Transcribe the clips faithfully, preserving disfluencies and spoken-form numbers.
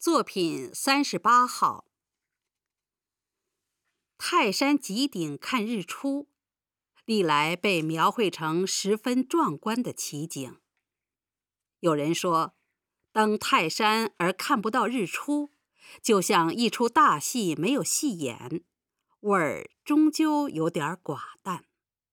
作品三十八号。泰山极顶看日出，历来被描绘成十分壮观的奇景。有人说，登泰山而看不到日出，就像一出大戏没有戏演，味儿终究有点寡淡。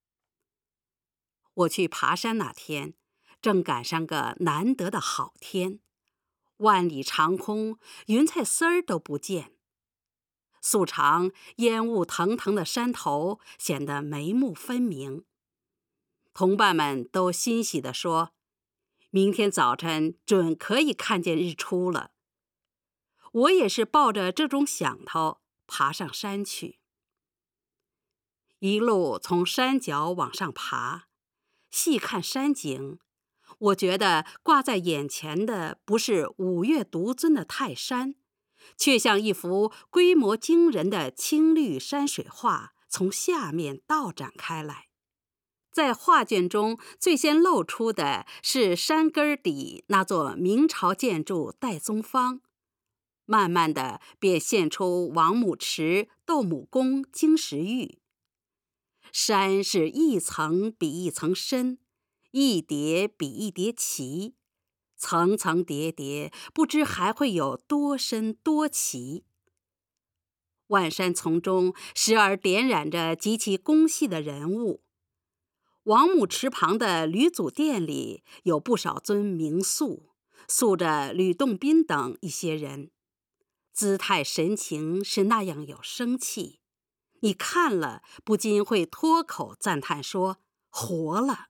我去爬山那天，正赶上个难得的好天，万里长空，云彩丝儿都不见。素常烟雾腾腾的山头显得眉目分明。同伴们都欣喜地说，明天早晨准可以看见日出了。我也是抱着这种想头爬上山去。一路从山脚往上爬，细看山景，我觉得挂在眼前的不是五岳独尊的泰山，却像一幅规模惊人的青绿山水画从下面倒展开来。在画卷中最先露出的是山根底那座明朝建筑戴宗坊，慢慢的便现出王母池、斗母宫、经石玉。山是一层比一层深，一叠比一叠奇，层层叠叠，不知还会有多深多奇。万山丛中时而点染着极其工细的人物。王母池旁的吕祖殿里有不少尊名塑，塑着吕洞宾等一些人，姿态神情是那样有生气，你看了不禁会脱口赞叹说，活了。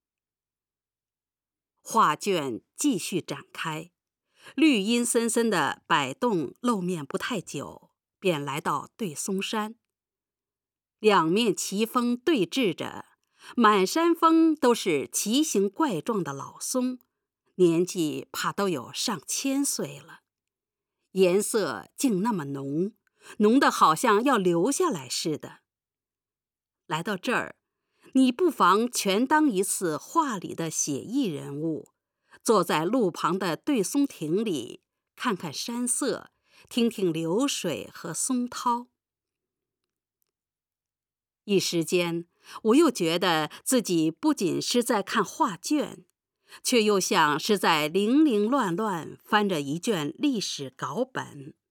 画卷继续展开，绿阴森森的摆动露面不太久，便来到对松山。两面奇峰对峙着，满山峰都是奇形怪状的老松，年纪怕都有上千岁了，颜色竟那么浓，浓得好像要流下来似的。来到这儿，你不妨全当一次画里的写意人物，坐在路旁的对松亭里，看看山色，听听流水和松涛。一时间，我又觉得自己不仅是在看画卷，却又像是在零零乱乱翻着一卷历史稿本。